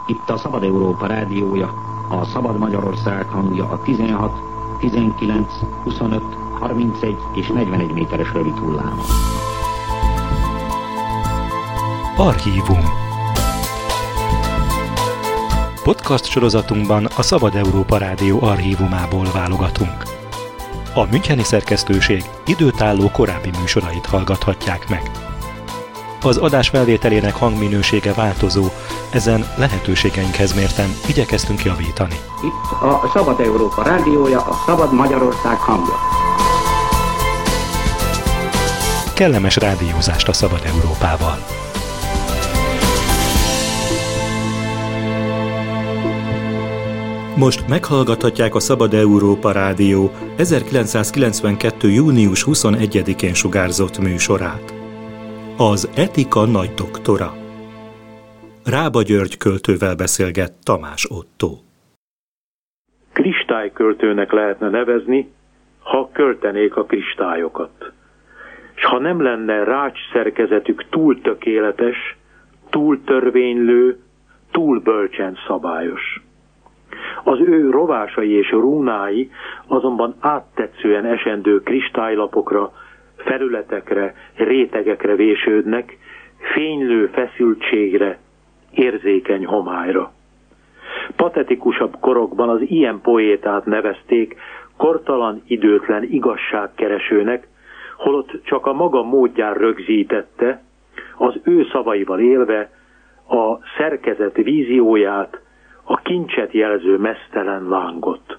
Itt a Szabad Európa rádiója, a Szabad Magyarország hangja a 16, 19, 25, 31 és 41 méteres rövid hullámon. Archívum. Podcast sorozatunkban a Szabad Európa Rádió archívumából válogatunk. A müncheni szerkesztőség időtálló korábbi műsorait hallgathatják meg. Az adás felvételének hangminősége változó, ezen lehetőségeinkhez mérten igyekeztünk javítani. Itt a Szabad Európa rádiója, a Szabad Magyarország hangja. Kellemes rádiózást a Szabad Európával! Most meghallgathatják a Szabad Európa Rádió 1992. június 21-én sugárzott műsorát. Az etika nagy doktora. Rába György költővel beszélget Tamás Ottó. Kristályköltőnek lehetne nevezni, ha költenék a kristályokat. S ha nem lenne rács szerkezetük túl tökéletes, túl törvénylő, túl bölcsen szabályos. Az ő rovásai és rúnái azonban áttetszően esendő kristálylapokra, felületekre, rétegekre vésődnek, fénylő feszültségre, érzékeny homályra. Patetikusabb korokban az ilyen poétát nevezték kortalan, időtlen igazságkeresőnek, holott csak a maga módján rögzítette, az ő szavaival élve a szerkezet vízióját, a kincset jelző meztelen lángot.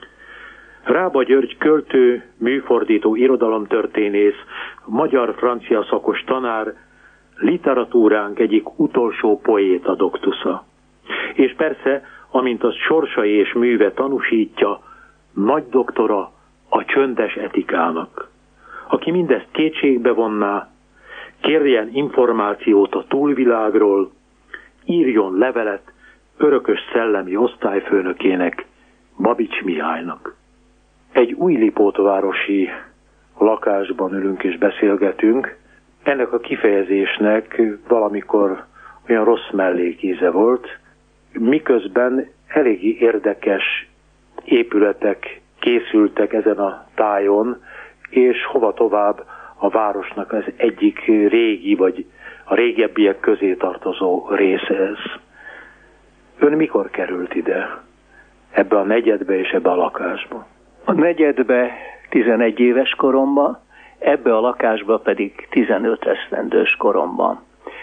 Rába György költő, műfordító, irodalomtörténész, magyar-francia szakos tanár, literatúránk egyik utolsó poéta doktusza. És persze, amint az sorsai és műve tanúsítja, nagy doktora a csöndes etikának. Aki mindezt kétségbe vonná, kérjen információt a túlvilágról, írjon levelet örökös szellemi osztályfőnökének, Babics Mihálynak. Egy újlipótvárosi lakásban ülünk és beszélgetünk. Ennek a kifejezésnek valamikor olyan rossz mellékíze volt, miközben eléggé érdekes épületek készültek ezen a tájon, és hova tovább a városnak az egyik régi, vagy a régebbiek közé tartozó része ez. Ön mikor került ide? Ebbe a negyedbe és ebbe a lakásba? A negyedbe 11 éves koromban, ebbe a lakásba pedig 15 esztendős koromban.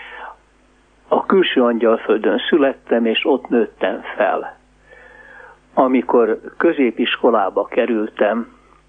A Külső Angyalföldön születtem, és ott nőttem fel. Amikor középiskolába kerültem,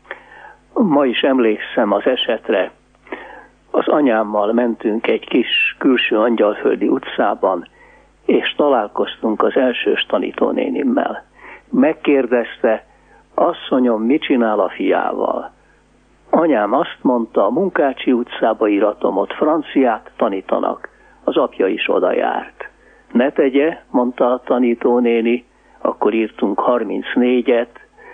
ma is emlékszem az esetre, az anyámmal mentünk egy kis Külső Angyalföldi utcában, és találkoztunk az elsős tanítónénimmel. Megkérdezte, asszonyom, mit csinál a fiával? Anyám azt mondta, a Munkácsi utcába íratom, ott franciát tanítanak. Az apja is oda járt. Ne tegye, mondta a tanítónéni, akkor írtunk 34-et.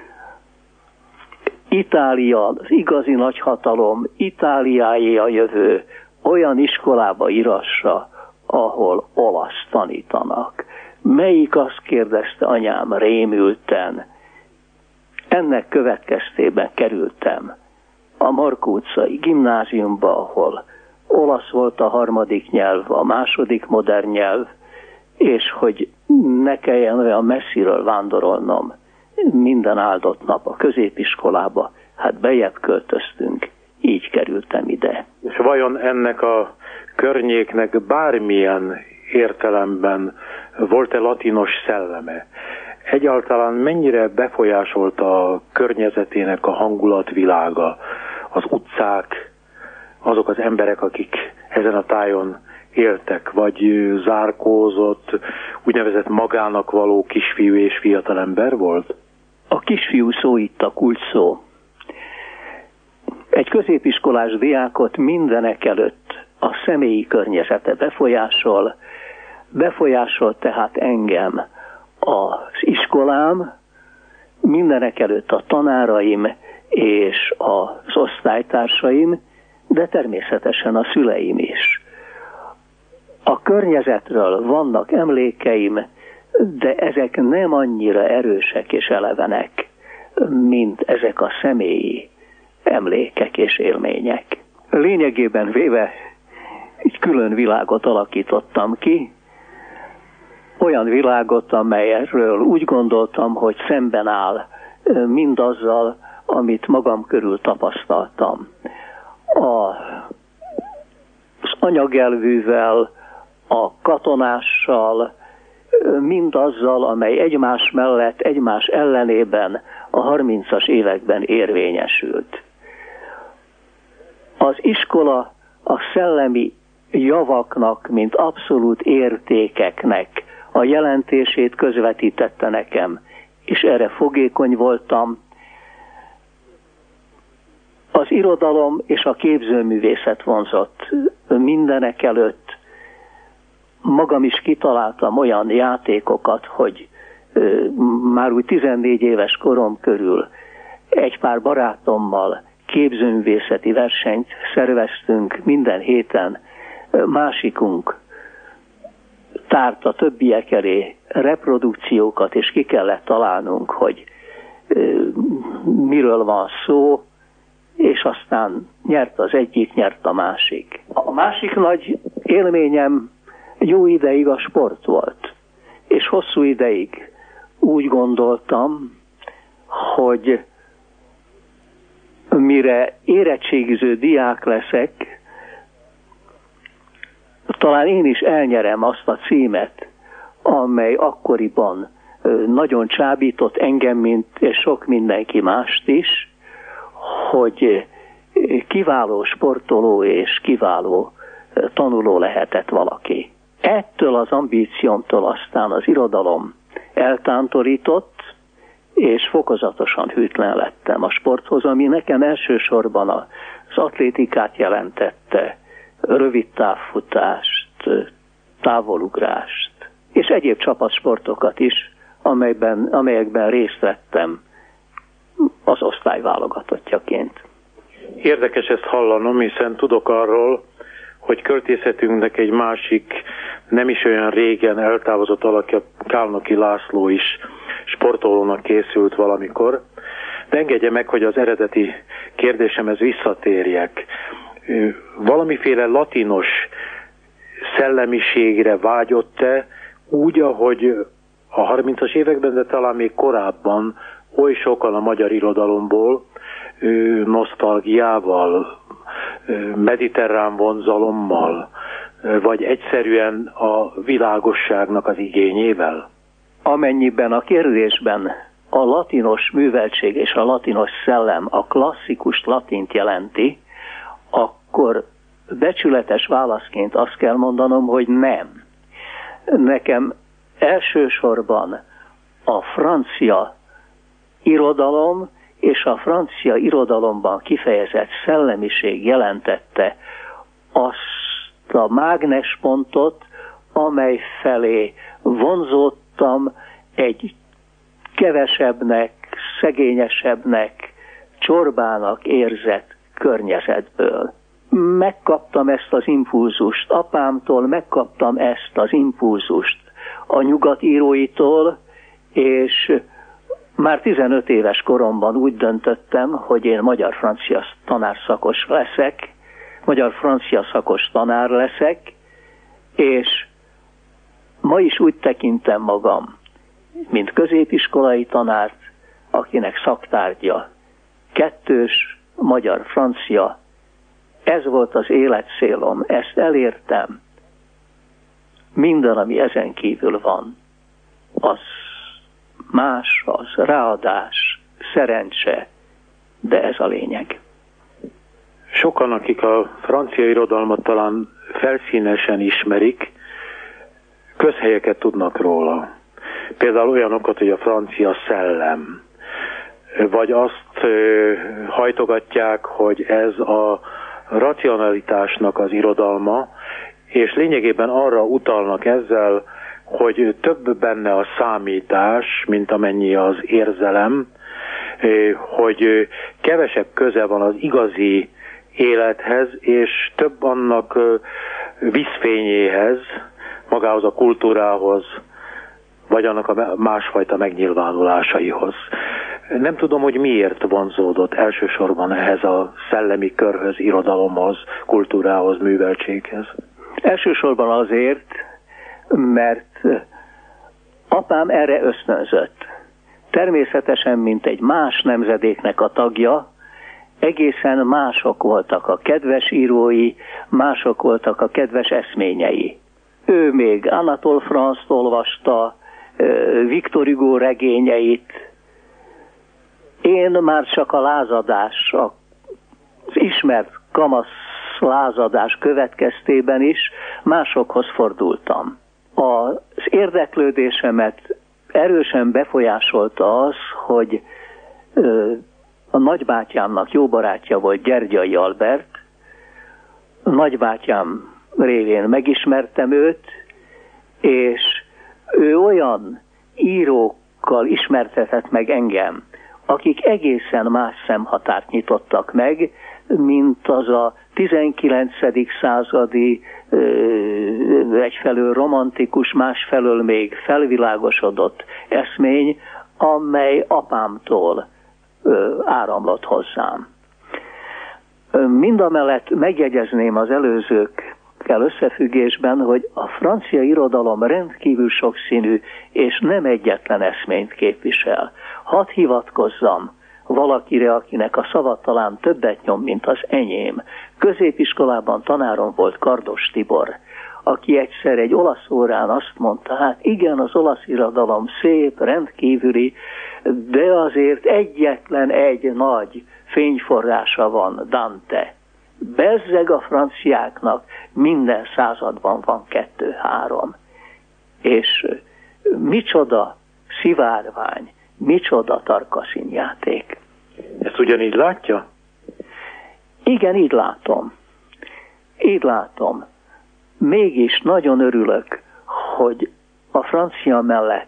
Itália, az igazi nagyhatalom, Itáliáé a jövő, olyan iskolába írassa, ahol olasz tanítanak. Melyik, azt kérdezte anyám rémülten. Ennek következtében kerültem a Markó utcai gimnáziumba, ahol olasz volt a harmadik nyelv, a második modern nyelv, és hogy ne kelljen olyan messziről vándorolnom minden áldott nap a középiskolába, hát bejebb költöztünk, így kerültem ide. És vajon ennek a környéknek bármilyen értelemben volt-e latinos szelleme? Egyáltalán mennyire befolyásolta a környezetének a hangulatvilága, az utcák, azok az emberek, akik ezen a tájon éltek, vagy zárkózott, úgynevezett magának való kisfiú és fiatalember volt? A kisfiú szó itt a kulcs szó. Egy középiskolás diákot mindenek előtt a személyi környezete befolyásol tehát engem az iskolám, mindenek előtt a tanáraim és az osztálytársaim, de természetesen a szüleim is. A környezetről vannak emlékeim, de ezek nem annyira erősek és elevenek, mint ezek a személyi emlékek és élmények. Lényegében véve egy külön világot alakítottam ki, olyan világot, amelyről úgy gondoltam, hogy szemben áll mindazzal, amit magam körül tapasztaltam. Az anyagelvűvel, a katonással, mindazzal, amely egymás mellett, egymás ellenében a 30-as években érvényesült. Az iskola a szellemi javaknak, mint abszolút értékeknek a jelentését közvetítette nekem, és erre fogékony voltam. Az irodalom és a képzőművészet vonzott mindenek előtt. Magam is kitaláltam olyan játékokat, hogy már úgy 14 éves korom körül egy pár barátommal képzőművészeti versenyt szerveztünk minden héten. Másikunk tárt a többiek elé reprodukciókat, és ki kellett találnunk, hogy miről van szó, és aztán nyert az egyik, nyert a másik. A másik nagy élményem jó ideig a sport volt, és hosszú ideig úgy gondoltam, hogy mire érettségiző diák leszek, talán én is elnyerem azt a címet, amely akkoriban nagyon csábított engem, mint és sok mindenki mást is, hogy kiváló sportoló és kiváló tanuló lehetett valaki. Ettől az ambíciómtól aztán az irodalom eltántorított, és fokozatosan hűtlen lettem a sporthoz, ami nekem elsősorban az atlétikát jelentette, rövid távfutást, távolugrást, és egyéb csapatsportokat is, amelyekben részt vettem az osztály válogatottjaként. Érdekes ezt hallanom, hiszen tudok arról, hogy költészetünknek egy másik, nem is olyan régen eltávozott alakja, Kálnoky László is sportolónak készült valamikor. De engedje meg, hogy az eredeti kérdésemhez visszatérjek. Valamiféle latinos szellemiségre vágyott-e úgy, ahogy a 30-as években, de talán még korábban oly sokan a magyar irodalomból nosztalgiával, mediterrán vonzalommal, vagy egyszerűen a világosságnak az igényével? Amennyiben a kérdésben a latinos műveltség és a latinos szellem a klasszikus latint jelenti, akkor becsületes válaszként azt kell mondanom, hogy nem. Nekem elsősorban a francia irodalom és a francia irodalomban kifejezett szellemiség jelentette azt a mágnespontot, amely felé vonzódtam egy kevesebbnek, szegényesebbnek, csorbának érzett környezetből. Megkaptam ezt az impulzust apámtól, megkaptam ezt az impulzust a nyugatíróitól, és már 15 éves koromban úgy döntöttem, hogy én magyar-francia tanárszakos leszek, magyar-francia szakos tanár leszek, és ma is úgy tekintem magam, mint középiskolai tanárt, akinek szaktárgya 2 magyar-francia. Ez volt az életcélom, ezt elértem. Minden, ami ezen kívül van, az más, az ráadás, szerencse, de ez a lényeg. Sokan, akik a francia irodalmat talán felszínesen ismerik, közhelyeket tudnak róla. Például olyanokat, hogy a francia szellem, vagy azt hajtogatják, hogy ez a racionalitásnak az irodalma, és lényegében arra utalnak ezzel, hogy több benne a számítás, mint amennyi az érzelem, hogy kevesebb köze van az igazi élethez, és több annak vízfényéhez, magához a kultúrához, vagy annak a másfajta megnyilvánulásaihoz. Nem tudom, hogy miért vonzódott elsősorban ehhez a szellemi körhöz, irodalomhoz, kultúrához, műveltséghez. Elsősorban azért, mert apám erre ösztönzött. Természetesen, mint egy más nemzedéknek a tagja, egészen mások voltak a kedves írói, mások voltak a kedves eszményei. Ő még Anatole France-t olvasta, Victor Hugo regényeit. Én már csak a lázadás, az ismert kamasz lázadás következtében is másokhoz fordultam. Az érdeklődésemet erősen befolyásolta az, hogy a nagybátyámnak jó barátja volt Gyergyai Albert, a nagybátyám révén megismertem őt, és ő olyan írókkal ismertetett meg engem, akik egészen más szemhatárt nyitottak meg, mint az a 19. századi, egyfelől romantikus, másfelől még felvilágosodott eszmény, amely apámtól áramlott hozzám. Mindamellett megjegyezném az előzőkkel összefüggésben, hogy a francia irodalom rendkívül sokszínű, és nem egyetlen eszményt képvisel. Hadd hivatkozzam valakire, akinek a szava talán többet nyom, mint az enyém. Középiskolában tanárom volt Kardos Tibor, aki egyszer egy olasz órán azt mondta, hát igen, az olasz irodalom szép, rendkívüli, de azért egyetlen egy nagy fényforrása van, Dante. Bezzeg a franciáknak minden században van 2-3. És micsoda szivárvány, micsoda tarka színjáték. Ezt ugyanígy látja? Igen, így látom. Így látom. Mégis nagyon örülök, hogy a francia mellett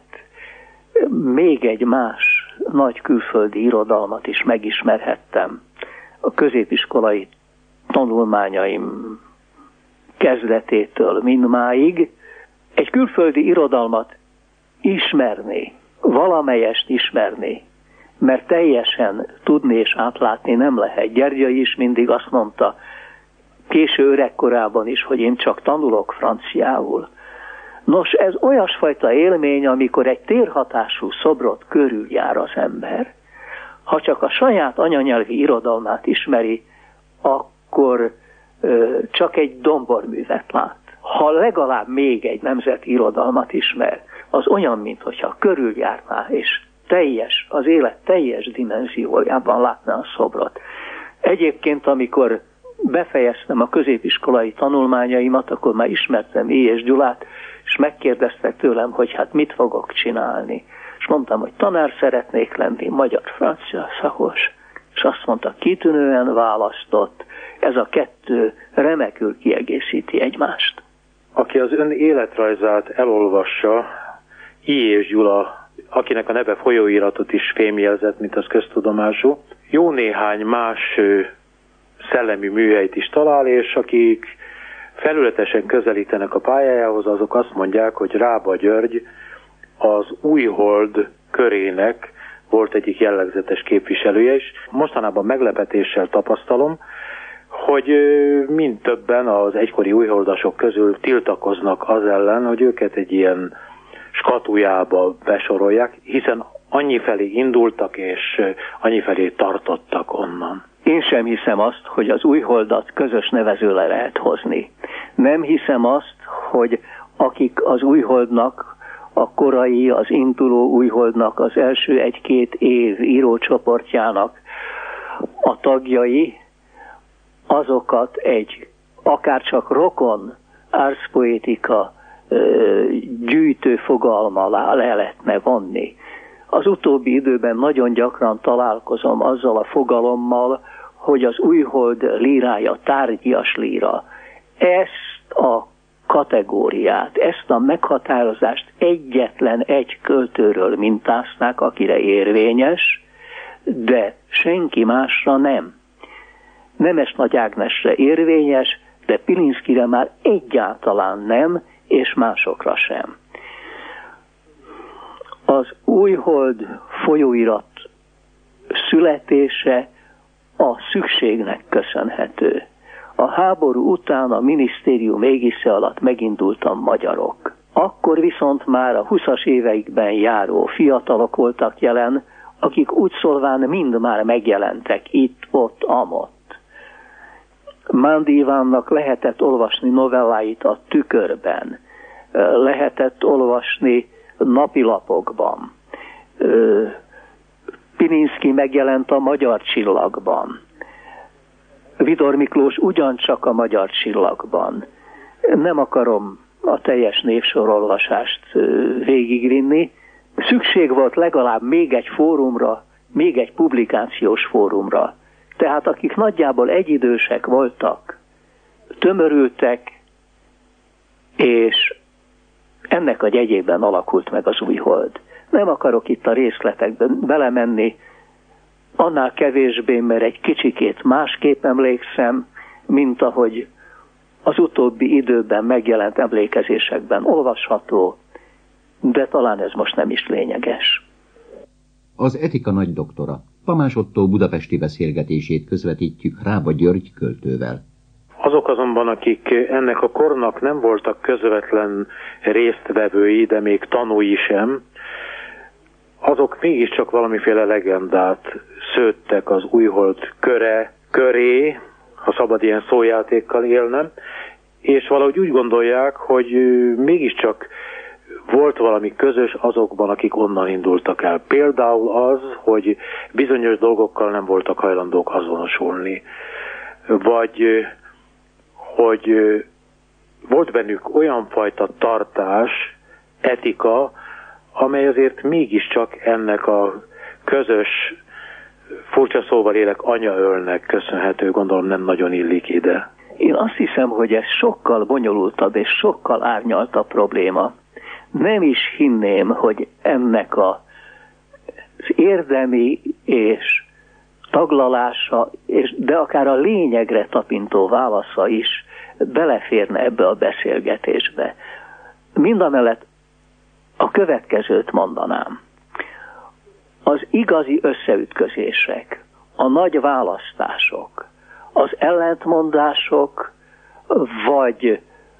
még egy más nagy külföldi irodalmat is megismerhettem. A középiskolai tanulmányaim kezdetétől mindmáig. Egy külföldi irodalmat ismerni, valamelyest ismerni, mert teljesen tudni és átlátni nem lehet. Gyergyai is mindig azt mondta, késő öregkorában is, hogy én csak tanulok franciául. Nos, ez olyasfajta élmény, amikor egy térhatású szobrot körüljár az ember. Ha csak a saját anyanyelvi irodalmát ismeri, akkor csak egy domborművet lát. Ha legalább még egy nemzeti irodalmat ismer, az olyan, mintha körüljárná, és az élet teljes dimenziójában látná a szobrot. Egyébként, amikor befejeztem a középiskolai tanulmányaimat, akkor már ismertem I. Gyulát, és megkérdeztek tőlem, hogy hát mit fogok csinálni. És mondtam, hogy tanár szeretnék lenni, magyar-francia szakos. És azt mondta, kitűnően választott, ez a kettő remekül kiegészíti egymást. Aki az ön életrajzát elolvassa, I. Gyula, akinek a neve folyóiratot is fémjelzett, mint az köztudomású, jó néhány más szellemi műhelyt is talál, és akik felületesen közelítenek a pályájához, azok azt mondják, hogy Rába György az Újhold körének volt egyik jellegzetes képviselője, és mostanában meglepetéssel tapasztalom, hogy mind többen az egykori újholdasok közül tiltakoznak az ellen, hogy őket egy ilyen skatujába besorolják, hiszen annyifelé indultak és annyifelé tartottak onnan. Én sem hiszem azt, hogy az újholdat közös nevezőre lehet hozni. Nem hiszem azt, hogy akik az újholdnak, a korai, az induló újholdnak az első 1-2 év írócsoportjának a tagjai, azokat egy akárcsak rokon ars-poetica gyűjtő fogalma le lehetne vonni. Az utóbbi időben nagyon gyakran találkozom azzal a fogalommal, hogy az újhold lírája tárgyias líra. Ezt a kategóriát, ezt a meghatározást egyetlen egy költőről mintáznák, akire érvényes, de senki másra nem. Nemes Nagy Ágnesre érvényes, de Pilinszkire már egyáltalán nem, és másokra sem. Az Újhold folyóirat születése a szükségnek köszönhető. A háború után a minisztérium égisze alatt megindultak magyarok. Akkor viszont már a 20-as éveikben járó fiatalok voltak jelen, akik úgy szólván mind már megjelentek itt, ott, amott. Mándi Ivánnak lehetett olvasni novelláit a Tükörben, lehetett olvasni napilapokban. Pilinszky megjelent a Magyar Csillagban. Vidor Miklós ugyancsak a Magyar Csillagban. Nem akarom a teljes névsorolvasást végigvinni. Szükség volt legalább még egy fórumra, még egy publikációs fórumra. Tehát akik nagyjából egyidősek voltak, tömörültek, és ennek a jegyében alakult meg az Újhold. Nem akarok itt a részletekben belemenni, annál kevésbé, mert egy kicsikét másképp emlékszem, mint ahogy az utóbbi időben megjelent emlékezésekben olvasható, de talán ez most nem is lényeges. Az etika nagy doktora, Tamás Ottó budapesti beszélgetését közvetítjük Rába György költővel. Azok azonban, akik ennek a kornak nem voltak közvetlen résztvevői, de még tanúi sem, azok mégiscsak valamiféle legendát szőttek az Újhold köré, ha szabad ilyen szójátékkal élnem, és valahogy úgy gondolják, hogy mégiscsak volt valami közös azokban, akik onnan indultak el. Például az, hogy bizonyos dolgokkal nem voltak hajlandók azonosulni, vagy hogy volt bennük olyan fajta tartás, etika, amely azért mégiscsak ennek a közös, furcsa szóval élek, anyaölnek köszönhető, gondolom nem nagyon illik ide. Én azt hiszem, hogy ez sokkal bonyolultabb és sokkal árnyaltabb probléma. Nem is hinném, hogy ennek az érdemi és taglalása, de akár a lényegre tapintó válasza is beleférne ebbe a beszélgetésbe. Mindamellett a következőt mondanám. Az igazi összeütközések, a nagy választások, az ellentmondások, vagy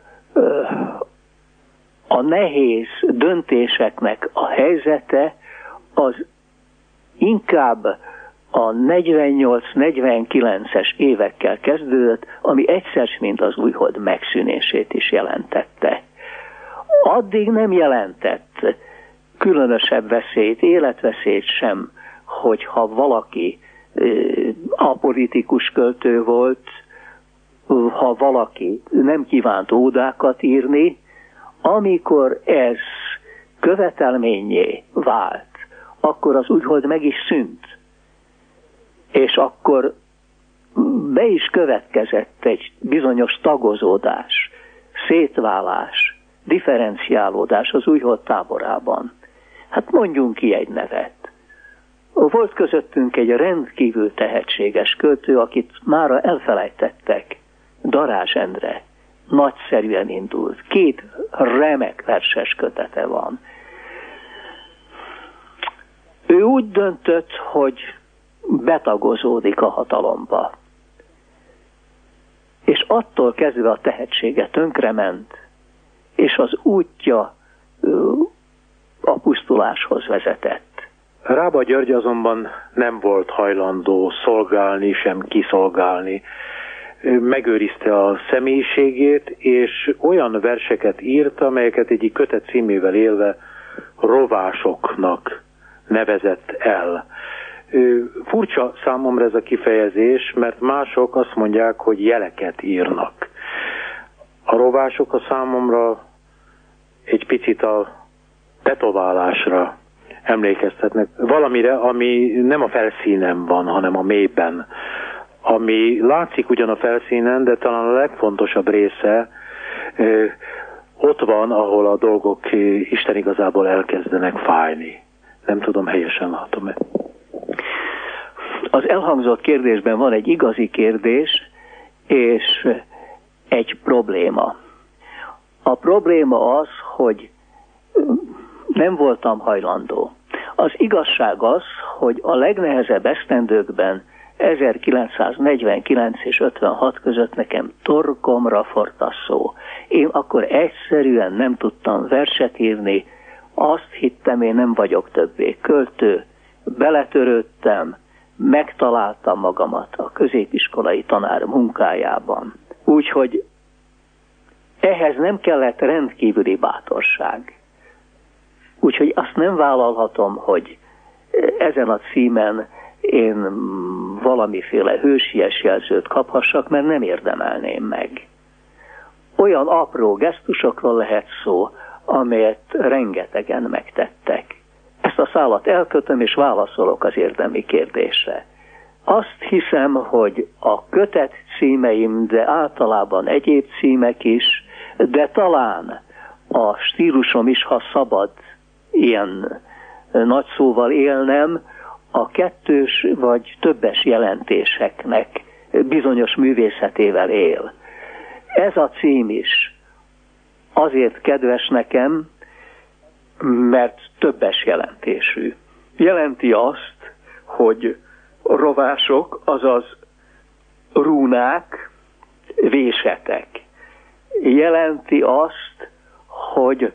a nehéz döntéseknek a helyzete az inkább a 48-49-es évekkel kezdődött, ami egyszer mint az Újhold megszűnését is jelentette. Addig nem jelentett különösebb veszélyt, életveszélyt sem, hogyha valaki apolitikus költő volt, ha valaki nem kívánt ódákat írni, amikor ez követelménnyé vált, akkor az Újhold meg is szűnt. És akkor be is következett egy bizonyos tagozódás, szétválás, differenciálódás az Újhold táborában. Hát mondjunk ki egy nevet. Volt közöttünk egy rendkívül tehetséges költő, akit mára elfelejtettek, Darázs Endre. Nagyszerűen indult. 2 remek verses kötete van. Ő úgy döntött, hogy betagozódik a hatalomba. És attól kezdve a tehetsége tönkrement, és az útja a pusztuláshoz vezetett. Rába György azonban nem volt hajlandó szolgálni, sem kiszolgálni. Megőrizte a személyiségét, és olyan verseket írt, amelyeket egyik kötet címével élve rovásoknak nevezett el. Furcsa számomra ez a kifejezés, mert mások azt mondják, hogy jeleket írnak. A rovások a számomra egy picit a tetoválásra emlékeztetnek. Valamire, ami nem a felszínen van, hanem a mélyben. Ami látszik ugyan a felszínen, de talán a legfontosabb része ott van, ahol a dolgok Isten igazából elkezdenek fájni. Nem tudom, helyesen látom-e. Az elhangzott kérdésben van egy igazi kérdés, és egy probléma. A probléma az, hogy nem voltam hajlandó Az igazság az, hogy a legnehezebb esztendőkben 1949 és 56 között nekem torkomra forrt a szó. Én akkor egyszerűen nem tudtam verset írni, azt hittem, én nem vagyok többé költő, beletörődtem, megtaláltam magamat a középiskolai tanár munkájában. Úgyhogy ehhez nem kellett rendkívüli bátorság. Úgyhogy azt nem vállalhatom, hogy ezen a címen én valamiféle hősies jelzőt kaphassak, mert nem érdemelném meg. Olyan apró gesztusokról lehet szó, amelyet rengetegen megtettek. Ezt a szálat elkötöm, és válaszolok az érdemi kérdésre. Azt hiszem, hogy a kötet címeim, de általában egyéb címek is, de talán a stílusom is, ha szabad ilyen nagy szóval élnem, a kettős vagy többes jelentéseknek bizonyos művészetével él. Ez a cím is azért kedves nekem, mert többes jelentésű. Jelenti azt, hogy rovások, azaz rúnák, vésetek. Jelenti azt, hogy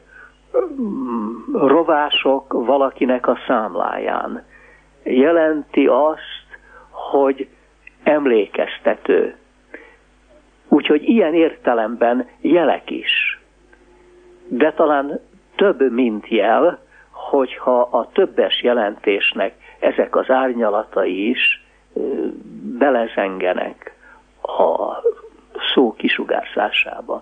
rovások valakinek a számláján. Jelenti azt, hogy emlékeztető. Úgyhogy ilyen értelemben jelek is. De talán több, mint jel, hogyha a többes jelentésnek ezek az árnyalatai is belezengenek a szó kisugárzásába.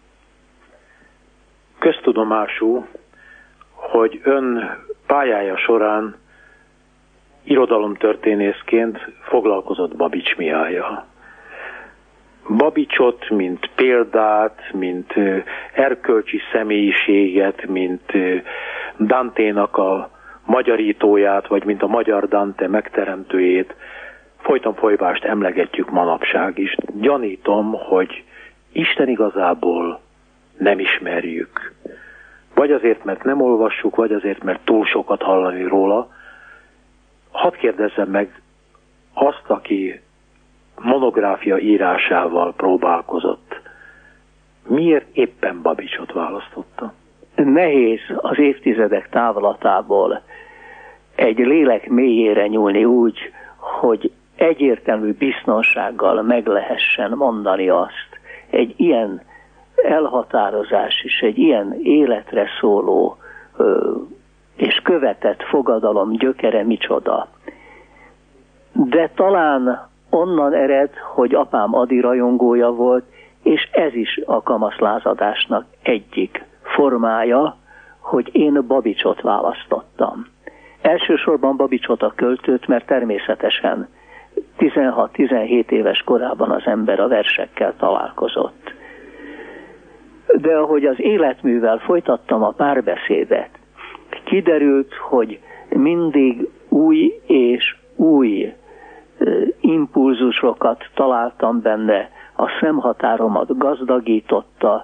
Köztudomású, hogy ön pályája során irodalomtörténészként foglalkozott Babits Mihályjal. Babicsot, mint példát, mint erkölcsi személyiséget, mint Danténak a magyarítóját, vagy mint a magyar Dante megteremtőjét folyton folyvást emlegetjük manapság is. Gyanítom, hogy Isten igazából nem ismerjük. Vagy azért, mert nem olvassuk, vagy azért, mert túl sokat hallani róla. Hadd kérdezzem meg azt, aki monográfia írásával próbálkozott. Miért éppen Babicsot választotta? Nehéz az évtizedek távlatából egy lélek mélyére nyúlni úgy, hogy egyértelmű biztonsággal meg lehessen mondani azt. Egy ilyen elhatározás is, egy ilyen életre szóló és követett fogadalom gyökere micsoda. De talán onnan ered, hogy apám Ady rajongója volt, és ez is a kamaszlázadásnak egyik formája, hogy én Babicsot választottam. Elsősorban Babicsot a költőt, mert természetesen 16-17 éves korában az ember a versekkel találkozott. De ahogy az életművel folytattam a párbeszédet, kiderült, hogy mindig új és új impulzusokat találtam benne, a szemhatáromat gazdagította,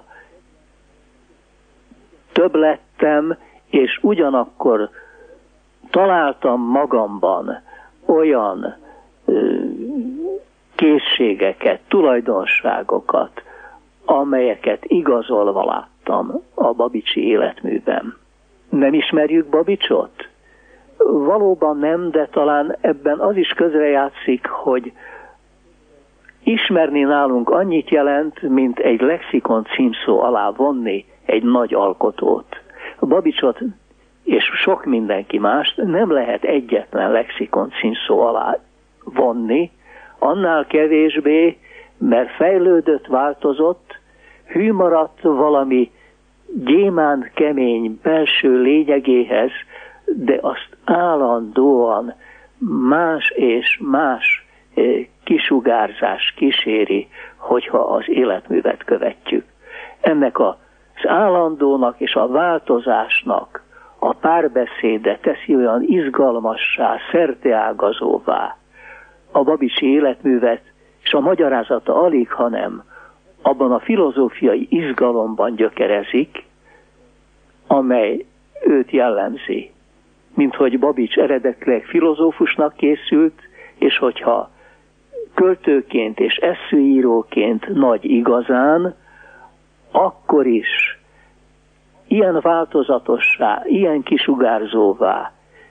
több lettem, és ugyanakkor találtam magamban olyan készségeket, tulajdonságokat, amelyeket igazolva láttam a babicsi életműben. Nem ismerjük Babicsot? Valóban nem, de talán ebben az is közrejátszik, hogy ismerni nálunk annyit jelent, mint egy lexikon címszó alá vonni egy nagy alkotót. Babicsot és sok mindenki mást nem lehet egyetlen lexikon címszó alá vonni, annál kevésbé, mert fejlődött, változott, hű maradt valami gyémánt kemény belső lényegéhez, de azt állandóan más és más kisugárzás kíséri, hogyha az életművet követjük. Ennek az állandónak és a változásnak a párbeszéde teszi olyan izgalmassá, szerteágazóvá a babicsi életművet, és a magyarázata alig, hanem abban a filozófiai izgalomban gyökerezik, amely őt jellemzi. mint hogy Babics eredetileg filozófusnak készült, és hogyha költőként és esszőíróként nagy igazán, akkor is ilyen változatossá, ilyen kisugárzóvá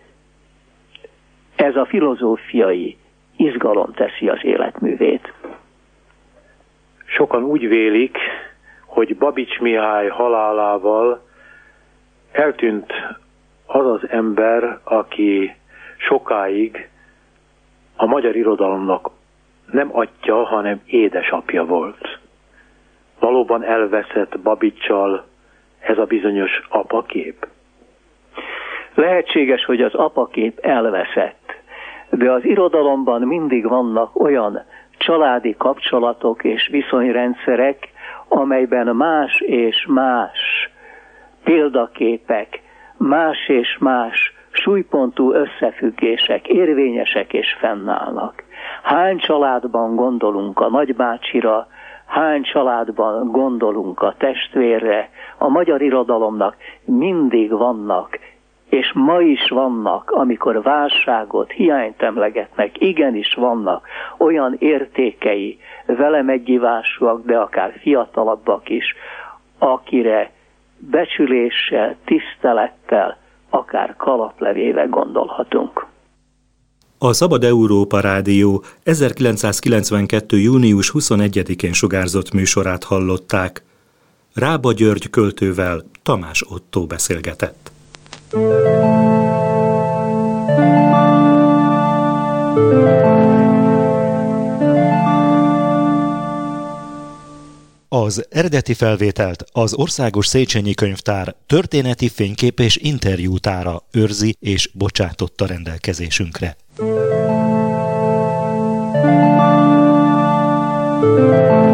ez a filozófiai izgalom teszi az életművét. Sokan úgy vélik, hogy Babics Mihály halálával eltűnt az az ember, aki sokáig a magyar irodalomnak nem atya, hanem édesapja volt. Valóban elveszett Babiccsal ez a bizonyos apakép? Lehetséges, hogy az apakép elveszett, de az irodalomban mindig vannak olyan családi kapcsolatok és viszonyrendszerek, amelyben más és más példaképek, más és más súlypontú összefüggések érvényesek és fennállnak. Hány családban gondolunk a nagybácsira, hány családban gondolunk a testvérre, a magyar irodalomnak mindig vannak, és ma is vannak, amikor válságot, hiányt emlegetnek, igenis vannak olyan értékei, velem egyivásúak, de akár fiatalabbak is, akire becsüléssel, tisztelettel, akár kalaplevével gondolhatunk. A Szabad Európa Rádió 1992. június 21-én sugárzott műsorát hallották. Rába György költővel Tamás Ottó beszélgetett. Az eredeti felvételt az Országos Széchenyi Könyvtár történeti fénykép és interjútára őrzi és bocsátotta rendelkezésünkre.